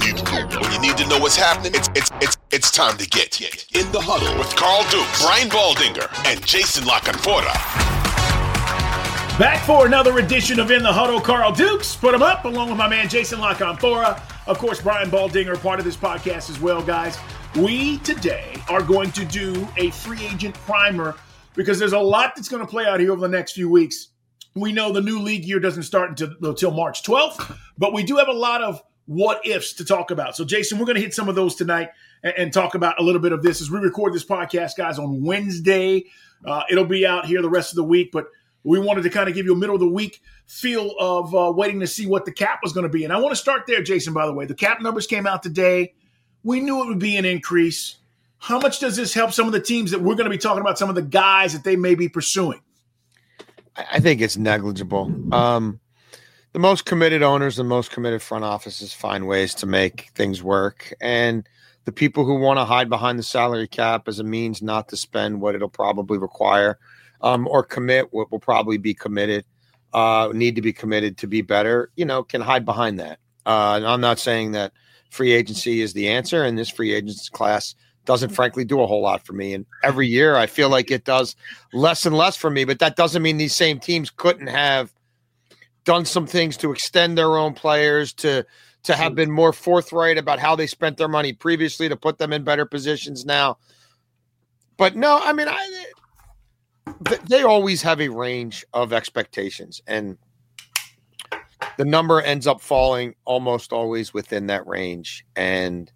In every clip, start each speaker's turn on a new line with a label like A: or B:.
A: When you need to know what's happening, it's time to get in the huddle with Carl Dukes, Brian Baldinger, and Jason La Canfora.
B: Back for another edition of In the Huddle. Carl Dukes, put him up, along with my man Jason La Canfora. Of course, Brian Baldinger, part of this podcast as well, guys. We today are going to do a free agent primer because there's a lot that's going to play out here over the next few weeks. We know the new league year doesn't start until March 12th, but we do have a lot of what-ifs to talk about. So, Jason, we're going to hit some of those tonight and talk about a little bit of this as we record this podcast, guys, on Wednesday. It'll be out here the rest of the week, but we wanted to kind of give you a middle-of-the-week feel of waiting to see what the cap was going to be. And I want to start there, Jason, by the way. The cap numbers came out today. We knew it would be an increase. How much does this help some of the teams that we're going to be talking about, some of the guys that they may be pursuing?
C: I think it's negligible. The most committed owners, the most committed front offices find ways to make things work. And the people who want to hide behind the salary cap as a means not to spend what it'll probably require or commit what will probably be committed, need to be committed to be better, can hide behind that. And I'm not saying that free agency is the answer, and this free agents class doesn't frankly do a whole lot for me. And every year I feel like it does less and less for me, but that doesn't mean these same teams couldn't have done some things to extend their own players, to have been more forthright about how they spent their money previously to put them in better positions now. But no, I mean, they always have a range of expectations, and the number ends up falling almost always within that range. And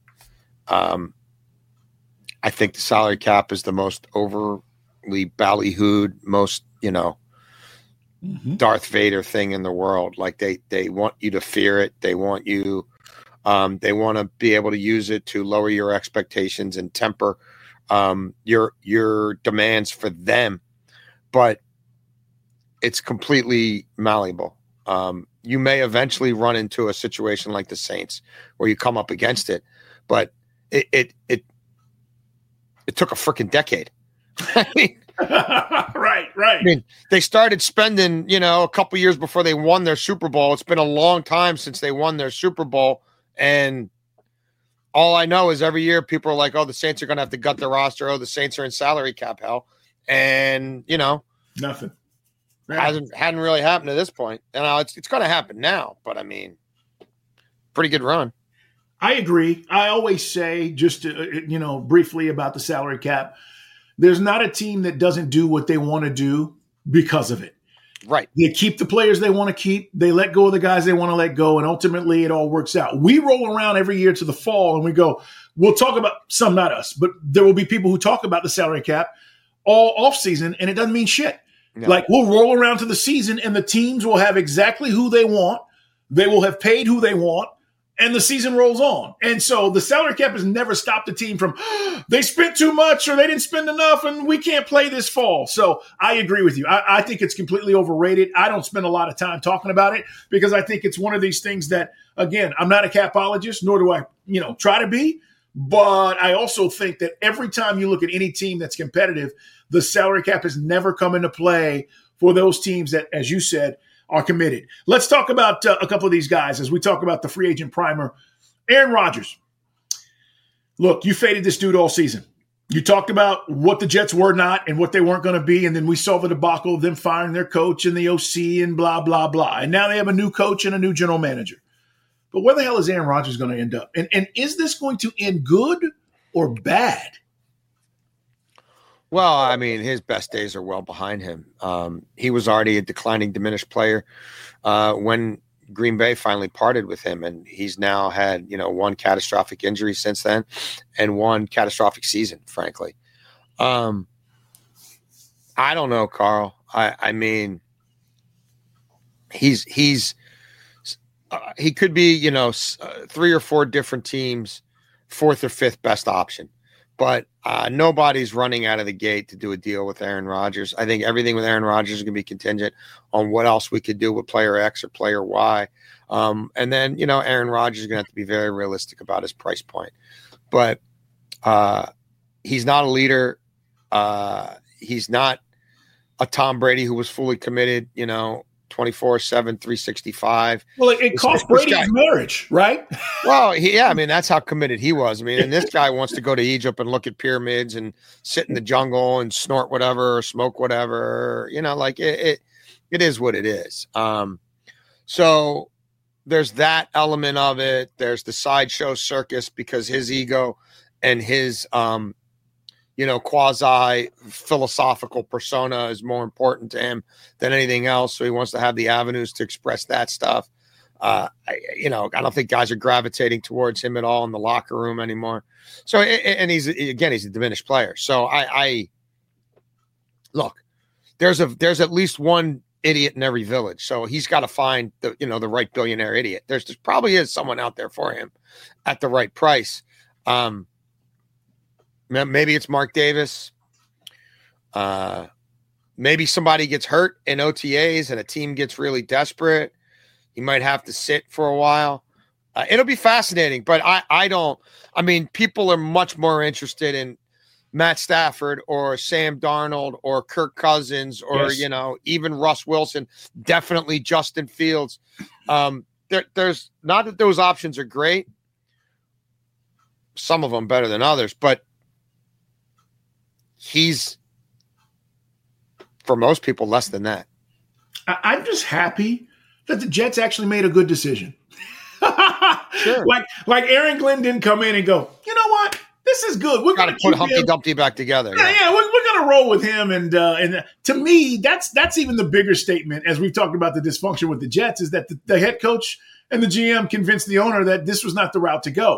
C: I think the salary cap is the most overly ballyhooed, most, Darth Vader thing in the world. Like they want you to fear it. They want you, they want to be able to use it to lower your expectations and temper your demands for them. But it's completely malleable. You may eventually run into a situation like the Saints where you come up against it, but it took a freaking decade. I mean,
B: right.
C: I mean, they started spending, a couple years before they won their Super Bowl. It's been a long time since they won their Super Bowl. And all I know is every year people are like, oh, the Saints are going to have to gut their roster. Oh, the Saints are in salary cap hell. And,
B: nothing.
C: Hadn't really happened to this point. And it's going to happen now. But, I mean, pretty good run.
B: I agree. I always say, just to, briefly about the salary cap, there's not a team that doesn't do what they want to do because of it.
C: Right.
B: They keep the players they want to keep. They let go of the guys they want to let go. And ultimately it all works out. We roll around every year to the fall and we go, we'll talk about some, not us, but there will be people who talk about the salary cap all off season and it doesn't mean shit. No. Like we'll roll around to the season and the teams will have exactly who they want. They will have paid who they want. And the season rolls on. And so the salary cap has never stopped a team from, they spent too much or they didn't spend enough and we can't play this fall. So I agree with you. I think it's completely overrated. I don't spend a lot of time talking about it because I think it's one of these things that, again, I'm not a capologist, nor do I, try to be. But I also think that every time you look at any team that's competitive, the salary cap has never come into play for those teams that, as you said, are committed. Let's talk about a couple of these guys as we talk about the free agent primer. Aaron Rodgers. Look, you faded this dude all season. You talked about what the Jets were not and what they weren't going to be, and then we saw the debacle of them firing their coach and the OC and blah, blah, blah. And now they have a new coach and a new general manager. But where the hell is Aaron Rodgers going to end up? And is this going to end good or bad?
C: Well, I mean, his best days are well behind him. He was already a declining, diminished player when Green Bay finally parted with him, and he's now had, one catastrophic injury since then and one catastrophic season, frankly. I don't know, Carl. I mean, he could be, 3 or 4 different teams, 4th or 5th best option. But nobody's running out of the gate to do a deal with Aaron Rodgers. I think everything with Aaron Rodgers is going to be contingent on what else we could do with player X or player Y. And then, Aaron Rodgers is going to have to be very realistic about his price point. But he's not a leader. He's not a Tom Brady who was fully committed, 24/7, 365.
B: Well, it cost Brady his marriage, right?
C: Well, that's how committed he was. I mean, and this guy wants to go to Egypt and look at pyramids and sit in the jungle and snort whatever or smoke whatever. It is what it is. So there's that element of it. There's the sideshow circus because his ego and his quasi philosophical persona is more important to him than anything else. So he wants to have the avenues to express that stuff. I don't think guys are gravitating towards him at all in the locker room anymore. So, and he's a diminished player. So I look, there's at least one idiot in every village. So he's got to find the right billionaire idiot. There probably is someone out there for him at the right price. Maybe it's Mark Davis. Maybe somebody gets hurt in OTAs and a team gets really desperate. He might have to sit for a while. It'll be fascinating, but people are much more interested in Matt Stafford or Sam Darnold or Kirk Cousins or, even Russ Wilson, definitely Justin Fields. There's not that those options are great. Some of them better than others, but he's, for most people, less than that.
B: I'm just happy that the Jets actually made a good decision.
C: Sure.
B: Like Aaron Glenn didn't come in and go, you know what? This is good. We're
C: going to put Humpty Dumpty back together.
B: Yeah, we're going to roll with him. And to me, that's even the bigger statement, as we've talked about the dysfunction with the Jets, is that the head coach and the GM convinced the owner that this was not the route to go.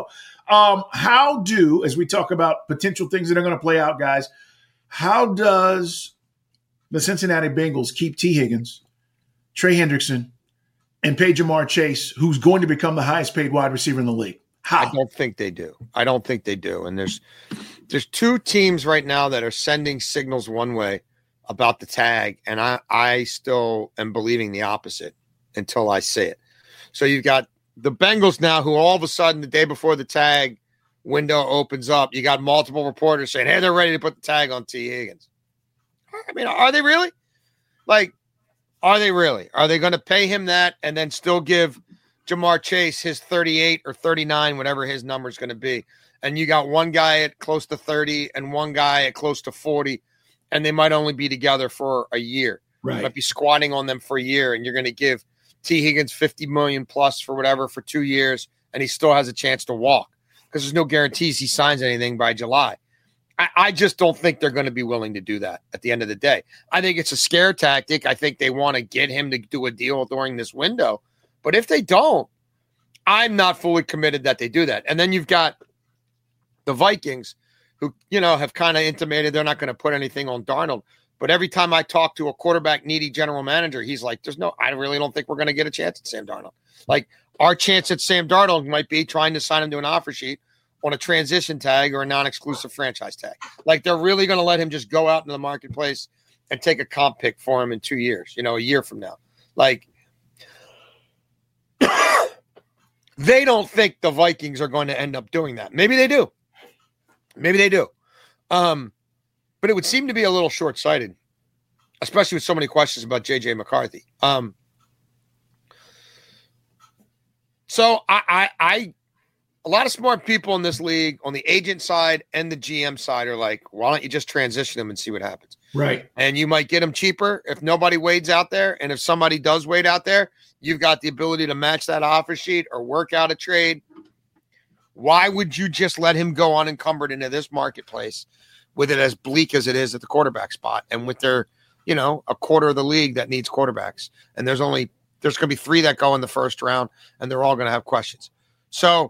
B: As we talk about potential things that are going to play out, guys, how does the Cincinnati Bengals keep T. Higgins, Trey Hendrickson, and pay Jamar Chase, who's going to become the highest paid wide receiver in the league? How?
C: I don't think they do. And there's two teams right now that are sending signals one way about the tag, and I still am believing the opposite until I see it. So you've got the Bengals now, who all of a sudden the day before the tag window opens up, you got multiple reporters saying, hey, they're ready to put the tag on T. Higgins. I mean, are they really? Are they really? Are they going to pay him that and then still give Jamar Chase his 38 or 39, whatever his number is going to be? And you got one guy at close to 30 and one guy at close to 40, and they might only be together for a year.
B: Right.
C: You might be squatting on them for a year, and you're going to give T. Higgins $50 million plus for whatever for 2 years, and he still has a chance to walk because there's no guarantees he signs anything by July. I just don't think they're going to be willing to do that at the end of the day. I think it's a scare tactic. I think they want to get him to do a deal during this window. But if they don't, I'm not fully committed that they do that. And then you've got the Vikings who, have kind of intimated they're not going to put anything on Darnold. But every time I talk to a quarterback needy general manager, he's like, I really don't think we're going to get a chance at Sam Darnold. Like, our chance at Sam Darnold might be trying to sign him to an offer sheet on a transition tag or a non-exclusive franchise tag. Like, they're really going to let him just go out into the marketplace and take a comp pick for him in 2 years, a year from now. Like, they don't think the Vikings are going to end up doing that. Maybe they do. But it would seem to be a little short-sighted, especially with so many questions about J.J. McCarthy. So I a lot of smart people in this league on the agent side and the GM side are like, why don't you just transition him and see what happens?
B: Right.
C: And you might get him cheaper if nobody wades out there. And if somebody does wade out there, you've got the ability to match that offer sheet or work out a trade. Why would you just let him go unencumbered into this marketplace with it as bleak as it is at the quarterback spot and with their, a quarter of the league that needs quarterbacks? And there's going to be 3 that go in the first round, and they're all going to have questions. So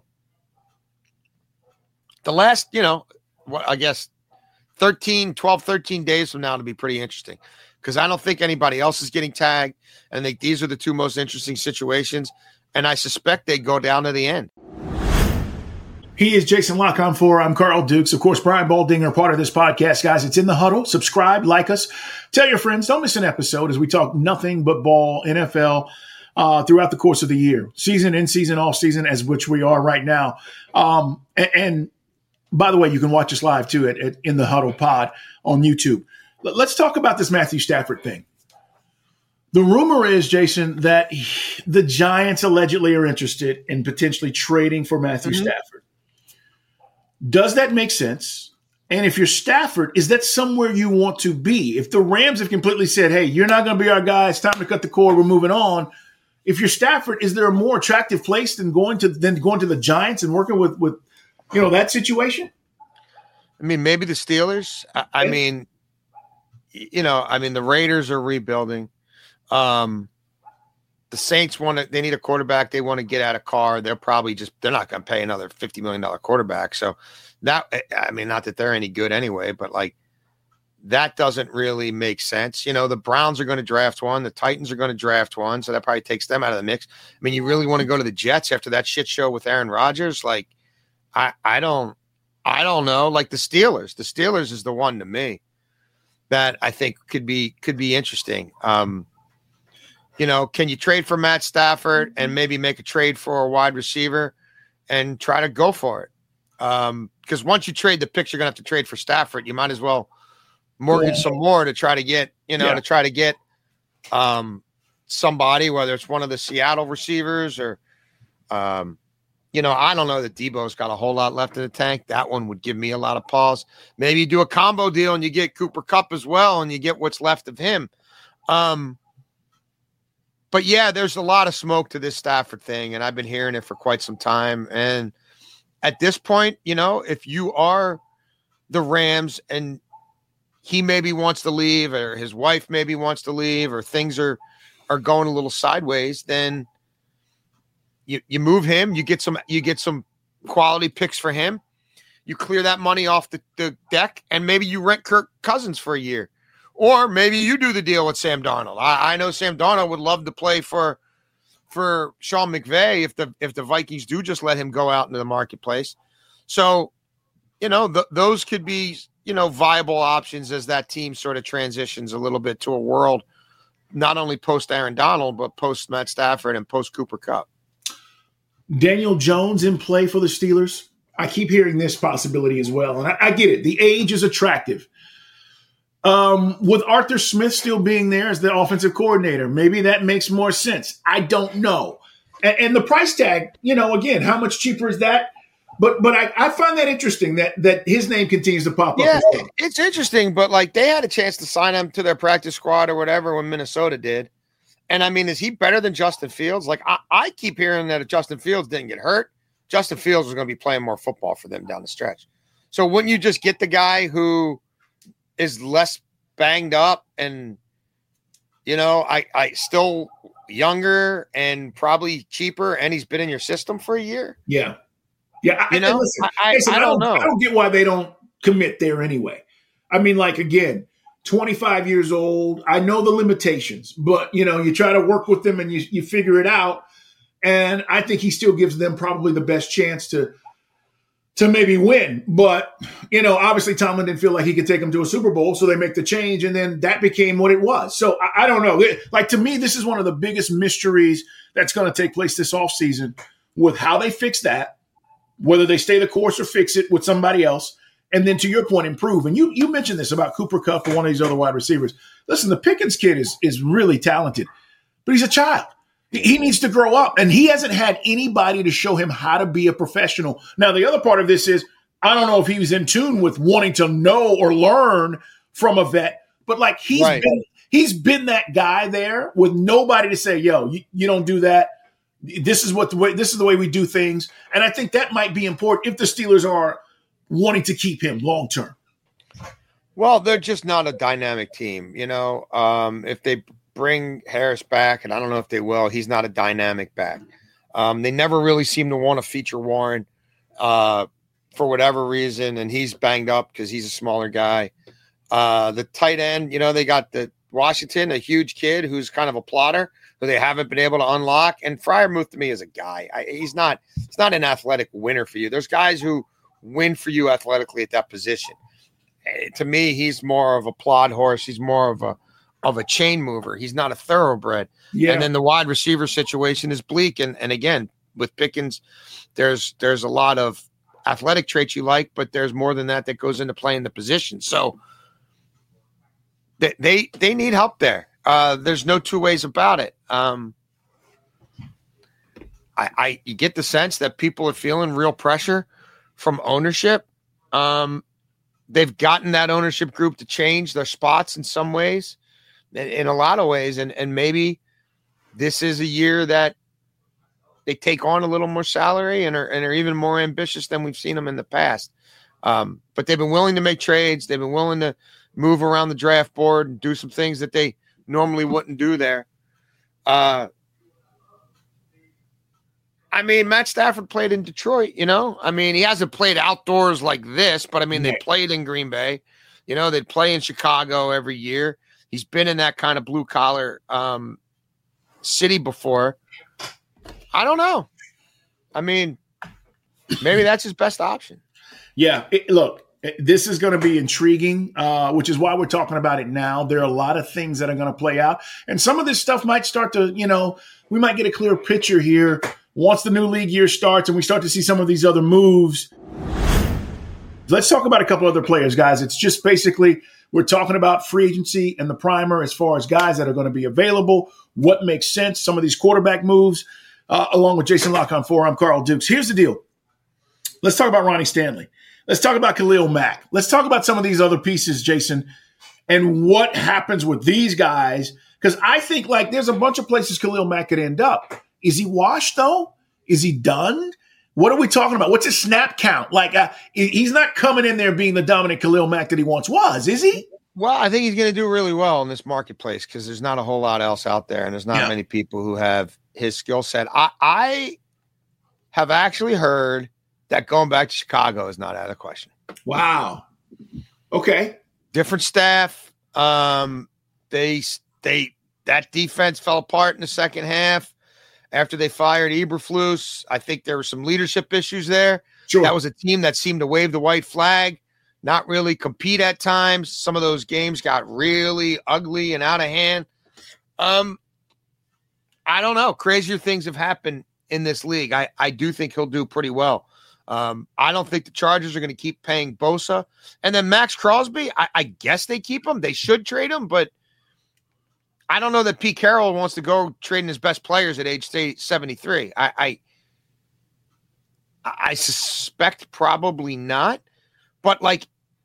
C: the last, I guess 12, 13 days from now to be pretty interesting because I don't think anybody else is getting tagged. And I think these are the 2 most interesting situations. And I suspect they go down to the end.
B: He is Jason Lock. I'm Carl Dukes. Of course, Brian Baldinger, part of this podcast, guys. It's In the Huddle. Subscribe, like us. Tell your friends. Don't miss an episode as we talk nothing but ball, NFL, throughout the course of the year. Season, in season, off season, as which we are right now. And by the way, you can watch us live, too, at In the Huddle Pod on YouTube. Let's talk about this Matthew Stafford thing. The rumor is, Jason, that the Giants allegedly are interested in potentially trading for Matthew Stafford. Does that make sense? And if you're Stafford, is that somewhere you want to be? If the Rams have completely said, hey, you're not going to be our guy, it's time to cut the cord, we're moving on. If you're Stafford, is there a more attractive place than going to the Giants and working with that situation?
C: I mean, maybe the Steelers. I mean, the Raiders are rebuilding. The Saints they need a quarterback. They want to get out of Carr. They're not going to pay another $50 million quarterback. So not that they're any good anyway, but that doesn't really make sense. The Browns are going to draft one. The Titans are going to draft one. So that probably takes them out of the mix. I mean, you really want to go to the Jets after that shit show with Aaron Rodgers? I don't know. Like the Steelers is the one to me that I think could be interesting. Can you trade for Matt Stafford and maybe make a trade for a wide receiver and try to go for it? Because once you trade the picks, you're going to have to trade for Stafford. You might as well mortgage some more to try to get, somebody, whether it's one of the Seattle receivers or, I don't know that Debo's got a whole lot left in the tank. That one would give me a lot of pause. Maybe you do a combo deal and you get Cooper Kupp as well and you get what's left of him. But yeah, there's a lot of smoke to this Stafford thing, and I've been hearing it for quite some time. And at this point, if you are the Rams and he maybe wants to leave or his wife maybe wants to leave or things are going a little sideways, then you move him, you get some quality picks for him, you clear that money off the deck, and maybe you rent Kirk Cousins for a year. Or maybe you do the deal with Sam Darnold. I know Sam Darnold would love to play for Sean McVay if the Vikings do just let him go out into the marketplace. So, those could be, viable options as that team sort of transitions a little bit to a world, not only post Aaron Donald, but post Matt Stafford and post Cooper Kupp.
B: Daniel Jones in play for the Steelers. I keep hearing this possibility as well. And I get it. The age is attractive. With Arthur Smith still being there as the offensive coordinator, maybe that makes more sense. I don't know. And the price tag, again, how much cheaper is that? But I find that interesting that his name continues to pop up.
C: Yeah, it's interesting, but they had a chance to sign him to their practice squad or whatever when Minnesota did. And I mean, is he better than Justin Fields? I keep hearing that if Justin Fields didn't get hurt, Justin Fields was going to be playing more football for them down the stretch. So wouldn't you just get the guy who is less banged up and, I still younger and probably cheaper, and he's been in your system for a year?
B: Yeah. Yeah. I don't know. I don't get why they don't commit there anyway. I mean, again, 25 years old. I know the limitations, but, you try to work with them and you figure it out. And I think he still gives them probably the best chance to maybe win. But, obviously Tomlin didn't feel like he could take them to a Super Bowl, so they make the change, and then that became what it was. So I don't know. To me, this is one of the biggest mysteries that's going to take place this offseason with how they fix that, whether they stay the course or fix it with somebody else. And then to your point, improve. And you mentioned this about Cooper Kupp or one of these other wide receivers. Listen, the Pickens kid is really talented, but he's a child. He needs to grow up, and he hasn't had anybody to show him how to be a professional. Now, the other part of this is, I don't know if he was in tune with wanting to know or learn from a vet, but he's been that guy there with nobody to say, yo, you don't do that. This is the way we do things. And I think that might be important if the Steelers are wanting to keep him long term.
C: Well, they're just not a dynamic team. If they bring Harris back, and I don't know if they will, he's not a dynamic back. They never really seem to want to feature Warren for whatever reason, and he's banged up because he's a smaller guy. The tight end, they got the Washington, a huge kid who's kind of a plotter who they haven't been able to unlock. And Freiermuth to me is a guy. He's not an athletic winner for you. There's guys who win for you athletically at that position. To me, he's more of a plod horse. He's more of a chain mover. He's not a thoroughbred. Yeah. And then the wide receiver situation is bleak. And again, with Pickens, there's a lot of athletic traits you like, but there's more than that goes into playing the position. So they need help there. There's no two ways about it. You get the sense that people are feeling real pressure from ownership. They've gotten that ownership group to change their spots in some ways, in a lot of ways. And maybe this is a year that they take on a little more salary and are even more ambitious than we've seen them in the past. But they've been willing to make trades. They've been willing to move around the draft board and do some things that they normally wouldn't do there. I mean, Matt Stafford played in Detroit, you know? I mean, he hasn't played outdoors like this, but I mean, they played in Green Bay. You know, they'd play in Chicago every year. He's been in that kind of blue-collar city before. I don't know. I mean, maybe that's his best option.
B: Yeah, look, this is going to be intriguing, which is why we're talking about it now. There are a lot of things that are going to play out. And some of this stuff might start to, you know, we might get a clear picture here once the new league year starts and we start to see some of these other moves. Let's talk about a couple other players, guys. It's just basically we're talking about free agency and the primer as far as guys that are going to be available, what makes sense, some of these quarterback moves, along with Jason Locke on 4. I'm Carl Dukes. Here's the deal. Let's talk about Ronnie Stanley. Let's talk about Khalil Mack. Let's talk about some of these other pieces, Jason, and what happens with these guys. Because I think, like, there's a bunch of places Khalil Mack could end up. Is he washed, though? Is he done? What are we talking about? What's his snap count? Like, he's not coming in there being the dominant Khalil Mack that he once was, is he?
C: Well, I think he's going to do really well in this marketplace because there's not a whole lot else out there, and there's not many people who have his skill set. I have actually heard that going back to Chicago is not out of the question.
B: Wow. Okay.
C: Different staff. That defense fell apart in the second half after they fired Eberflus. I think there were some leadership issues there.
B: Sure.
C: That was a team that seemed to wave the white flag, not really compete at times. Some of those games got really ugly and out of hand. I don't know. Crazier things have happened in this league. I do think he'll do pretty well. I don't think the Chargers are going to keep paying Bosa. And then Max Crosby, I guess they keep him. They should trade him, but I don't know that Pete Carroll wants to go trading his best players at age 73. I suspect probably not. But, like,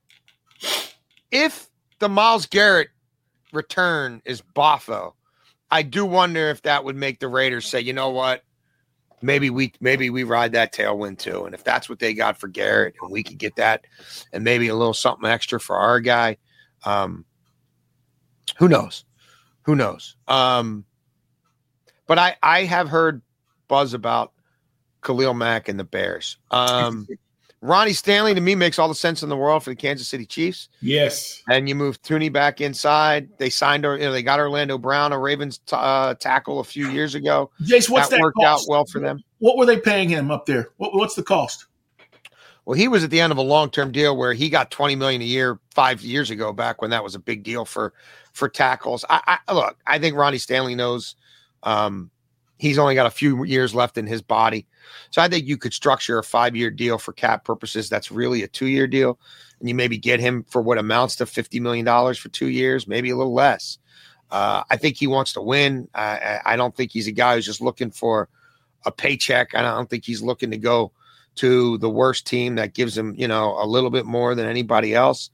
C: if the Myles Garrett return is boffo, I do wonder if that would make the Raiders say, you know what? Maybe we ride that tailwind too. And if that's what they got for Garrett and we could get that and maybe a little something extra for our guy, who knows? Who knows? But I have heard buzz about Khalil Mack and the Bears. Ronnie Stanley, to me, makes all the sense in the world for the Kansas City Chiefs.
B: Yes.
C: And you move Tooney back inside. They signed, they got Orlando Brown, a Ravens tackle, a few years ago.
B: Jace, what's that
C: worked
B: cost?
C: out well for them.
B: What were they paying him up there? What's the cost?
C: Well, he was at the end of a long-term deal where he got $20 million a year 5 years ago, back when that was a big deal for tackles. Look, I think Ronnie Stanley knows he's only got a few years left in his body. So I think you could structure a 5-year deal for cap purposes. That's really a 2-year deal. And you maybe get him for what amounts to $50 million for 2 years, maybe a little less. I think he wants to win. I don't think he's a guy who's just looking for a paycheck. I don't think he's looking to go to the worst team that gives him, a little bit more than anybody else.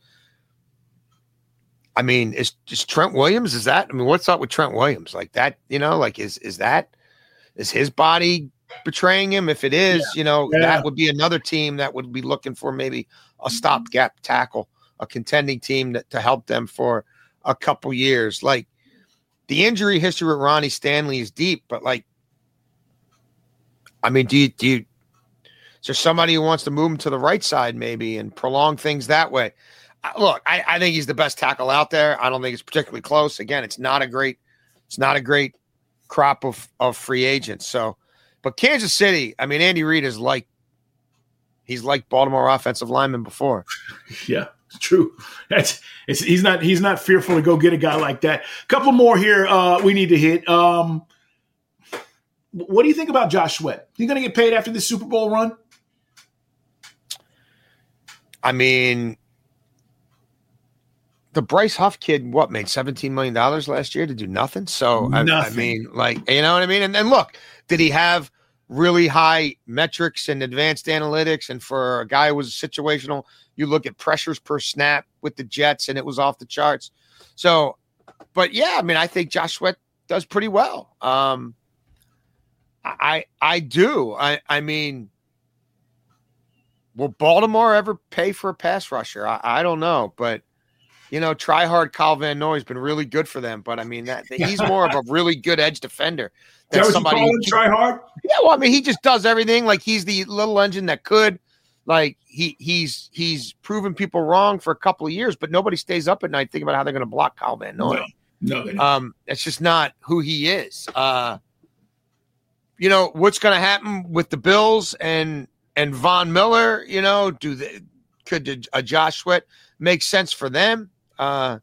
C: I mean, is Trent Williams, what's up with Trent Williams? Like that, is his body betraying him? If it is, that would be another team that would be looking for maybe a stopgap tackle, a contending team to help them for a couple years. Like, the injury history with Ronnie Stanley is deep, but is there somebody who wants to move him to the right side maybe and prolong things that way? Look, I think he's the best tackle out there. I don't think it's particularly close. Again, it's not a great crop of free agents. So, but Kansas City, Andy Reid is he's like Baltimore offensive lineman before.
B: Yeah, it's true. He's not fearful to go get a guy like that. A couple more here we need to hit. What do you think about Josh Sweat? He going to get paid after this Super Bowl run?
C: the Bryce Huff kid, made $17 million last year to do nothing? So, I mean, like, you know what I mean? And look, did he have really high metrics and advanced analytics? And for a guy who was situational, you look at pressures per snap with the Jets, and it was off the charts. So, but yeah, I mean, I think Josh Sweat does pretty well. I do. I mean, will Baltimore ever pay for a pass rusher? I don't know, but try hard Kyle Van Noy has been really good for them. But I mean, he's more of a really good edge defender than somebody.
B: Try hard.
C: Yeah, well, I mean, he just does everything. Like, he's the little engine that could. Like, he's proven people wrong for a couple of years, but nobody stays up at night thinking about how they're going to block Kyle Van Noy.
B: No.
C: That's just not who he is. What's going to happen with the Bills and Von Miller? Could a Josh Sweat make sense for them? Yeah,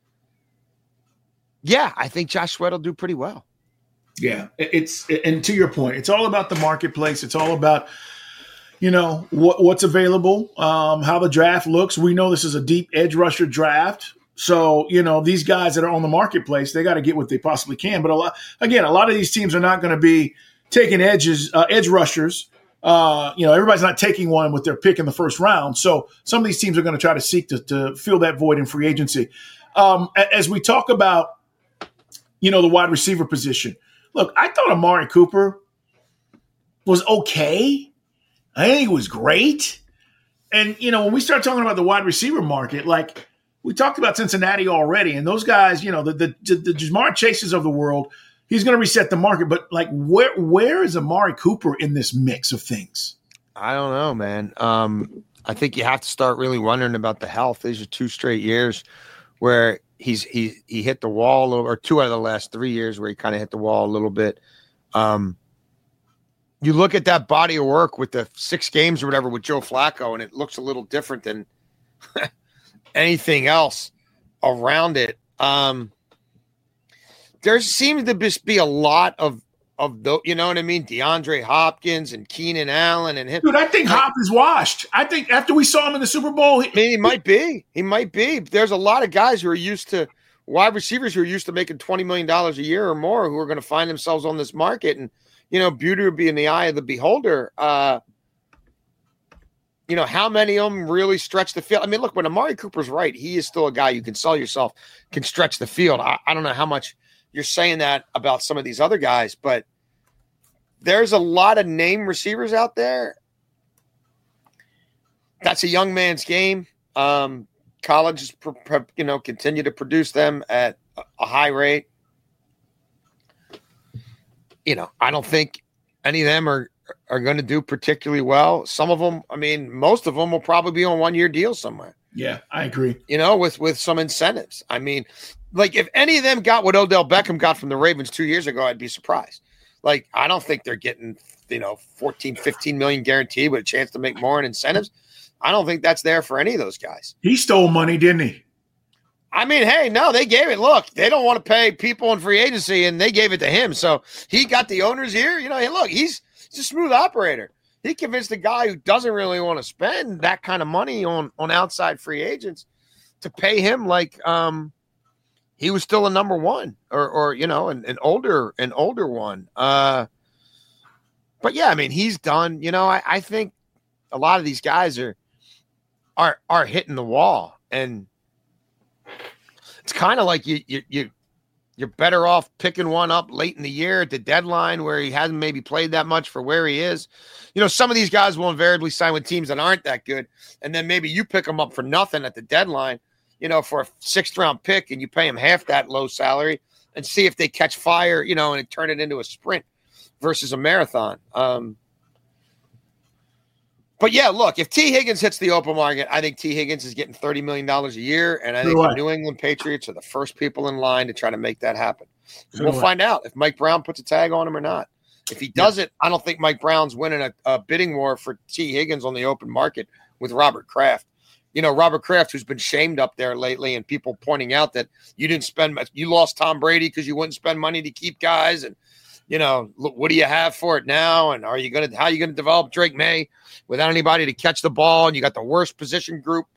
C: I think Josh Sweat will do pretty well.
B: Yeah, and to your point, it's all about the marketplace. It's all about what's available, how the draft looks. We know this is a deep edge rusher draft. So, these guys that are on the marketplace, they got to get what they possibly can. But a lot of these teams are not going to be taking edge rushers. Everybody's not taking one with their pick in the first round. So some of these teams are going to try to seek to fill that void in free agency. As we talk about, the wide receiver position, look, I thought Amari Cooper was okay. I think he was great. And, when we start talking about the wide receiver market, like we talked about Cincinnati already, and those guys, the Jamar Chases of the world, he's going to reset the market. But, like, where is Amari Cooper in this mix of things?
C: I don't know, man. I think you have to start really wondering about the health. These are 2 straight years where he hit the wall a little, or 2 out of the last 3 years where he kind of hit the wall a little bit. You look at that body of work with the 6 games or whatever with Joe Flacco, and it looks a little different than anything else around it. There seems to just be a lot of the, you know what I mean? DeAndre Hopkins and Keenan Allen and him.
B: Dude, I think Hop is washed. I think after we saw him in the Super Bowl,
C: he might be. He might be. There's a lot of guys who are used to wide receivers who are used to making $20 million a year or more who are going to find themselves on this market. And, beauty will be in the eye of the beholder. How many of them really stretch the field? I mean, look, when Amari Cooper's right, he is still a guy you can sell yourself, can stretch the field. I don't know how much you're saying that about some of these other guys, but there's a lot of name receivers out there. That's a young man's game. Colleges, continue to produce them at a high rate. I don't think any of them are going to do particularly well. Some of them, most of them will probably be on 1-year deals somewhere.
B: Yeah, I agree.
C: With some incentives. I mean, like, if any of them got what Odell Beckham got from the Ravens 2 years ago, I'd be surprised. Like, I don't think they're getting, 14, 15 million guaranteed with a chance to make more in incentives. I don't think that's there for any of those guys.
B: He stole money, didn't he?
C: I mean, hey, no, they gave it. Look, they don't want to pay people in free agency, and they gave it to him. So he got the owner's ear. Hey, look, he's a smooth operator. He convinced a guy who doesn't really want to spend that kind of money on outside free agents to pay him like he was still a number one or an older one. But yeah, I mean, he's done. I think a lot of these guys are hitting the wall, and it's kind of like you're better off picking one up late in the year at the deadline where he hasn't maybe played that much for where he is. Some of these guys will invariably sign with teams that aren't that good, and then maybe you pick them up for nothing at the deadline, for a 6th round pick, and you pay them half that low salary and see if they catch fire, and turn it into a sprint versus a marathon. But yeah, look, if T. Higgins hits the open market, I think T. Higgins is getting $30 million a year. And I think the New England Patriots are the first people in line to try to make that happen. We'll find out if Mike Brown puts a tag on him or not. If he doesn't, I don't think Mike Brown's winning a bidding war for T. Higgins on the open market with Robert Kraft. Robert Kraft, who's been shamed up there lately, and people pointing out that you didn't spend much. You lost Tom Brady because you wouldn't spend money to keep guys. And, look, what do you have for it now? And how are you going to develop Drake May without anybody to catch the ball? And you got the worst position group,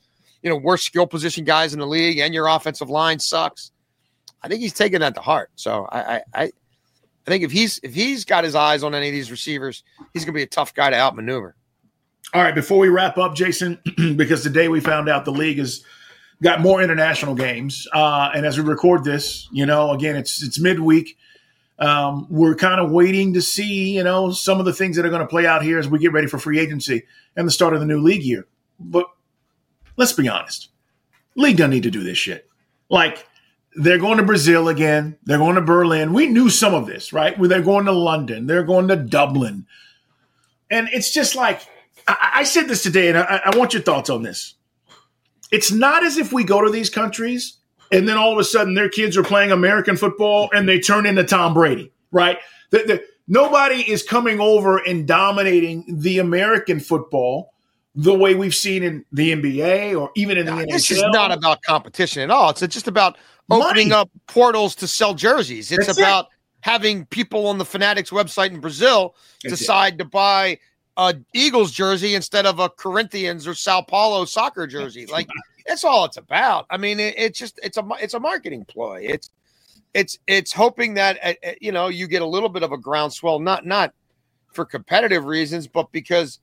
C: worst skill position guys in the league, and your offensive line sucks. I think he's taking that to heart. So I think if he's got his eyes on any of these receivers, he's going to be a tough guy to outmaneuver.
B: All right, before we wrap up, Jason, because today we found out the league has got more international games, and as we record this, again, it's midweek. We're kind of waiting to see, some of the things that are going to play out here as we get ready for free agency and the start of the new league year. But let's be honest, league doesn't need to do this shit. Like, they're going to Brazil again. They're going to Berlin. We knew some of this, right? They're going to London. They're going to Dublin. And it's just like, I said this today, and I want your thoughts on this. It's not as if we go to these countries and then all of a sudden their kids are playing American football and they turn into Tom Brady, right? Nobody is coming over and dominating the American football the way we've seen in the NBA or even in the NHL.
C: This is not about competition at all. It's just about opening up portals to sell jerseys. It's about having people on the Fanatics website in Brazil decide to buy a Eagles jersey instead of a Corinthians or Sao Paulo soccer jersey. Like, that's all it's about. I mean, it's a marketing ploy. It's hoping that you get a little bit of a groundswell, not for competitive reasons, but because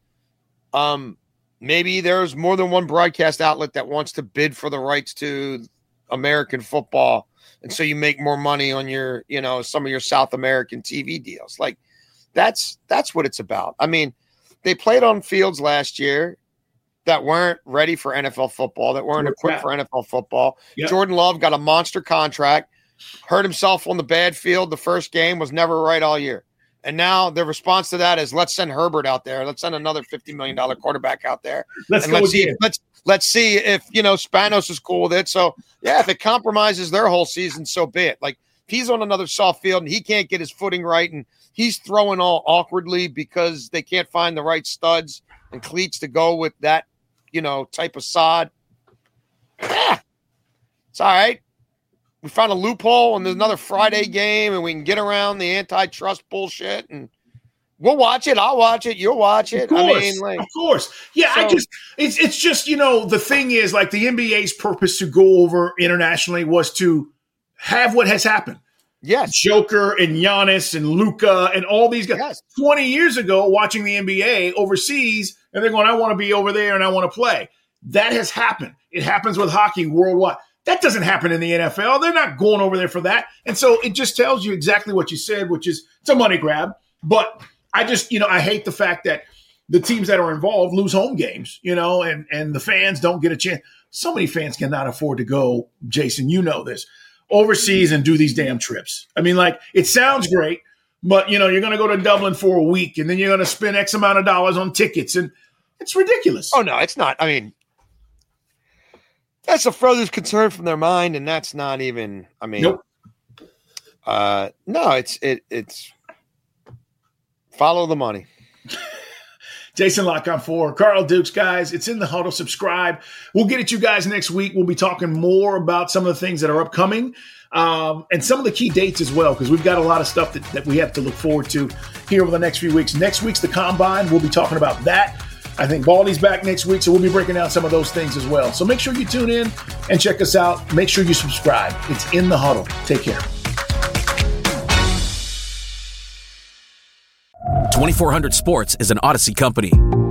C: maybe there's more than one broadcast outlet that wants to bid for the rights to American football, and so you make more money on your some of your South American TV deals. Like, that's what it's about. I mean, they played on fields last year that weren't ready for NFL football, that weren't equipped for NFL football. Yep. Jordan Love got a monster contract, hurt himself on the bad field. The first game was never right all year. And now the response to that is, let's send Herbert out there. Let's send another $50 million quarterback out there. Let's see if Spanos is cool with it. So yeah, if it compromises their whole season, so be it. Like, if he's on another soft field and he can't get his footing right and he's throwing all awkwardly because they can't find the right studs and cleats to go with that, type of sod. Yeah, it's all right. We found a loophole and there's another Friday game and we can get around the antitrust bullshit and we'll watch it. I'll watch it. You'll watch it.
B: Of course. Yeah. So, it's just, the thing is, like, the NBA's purpose to go over internationally was to have what has happened.
C: Yes.
B: Joker and Giannis and Luka and all these guys. Yes. 20 years ago, watching the NBA overseas, and they're going, I want to be over there and I want to play. That has happened. It happens with hockey worldwide. That doesn't happen in the NFL. They're not going over there for that. And so it just tells you exactly what you said, which is it's a money grab. But I just, I hate the fact that the teams that are involved lose home games, and the fans don't get a chance. So many fans cannot afford to go, Jason, this, overseas and do these damn trips. I mean, like, it sounds great, but, you're going to go to Dublin for a week and then you're going to spend X amount of dollars on tickets. And it's ridiculous.
C: Oh, no, it's not. I mean, that's the furthest concern from their mind, and that's not even. I mean,
B: nope.
C: No, it's follow the money.
B: Jason Lock on 4, Carl Dukes, guys. It's in the huddle. Subscribe. We'll get at you guys next week. We'll be talking more about some of the things that are upcoming and some of the key dates as well, because we've got a lot of stuff that we have to look forward to here over the next few weeks. Next week's the Combine. We'll be talking about that. I think Baldy's back next week, so we'll be breaking down some of those things as well. So make sure you tune in and check us out. Make sure you subscribe. It's in the huddle. Take care.
D: 2400 Sports is an Odyssey company.